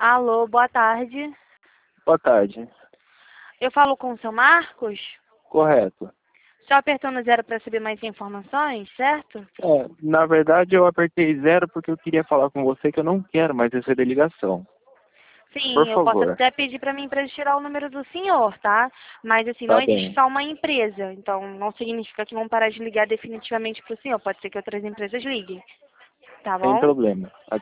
Alô, boa tarde. Boa tarde. Eu falo com o seu Marcos? Correto. Só apertou no 0 para saber mais informações, certo? Na verdade eu apertei 0 porque eu queria falar com você que eu não quero mais receber ligação. Por Sim, eu posso favor. até pedir para mim para tirar o número do senhor, tá? Mas assim, não Tá existe bem. só uma empresa. Então, não significa que vão parar de ligar definitivamente para o senhor. Pode ser que outras empresas liguem. Tá Sem bom? problema.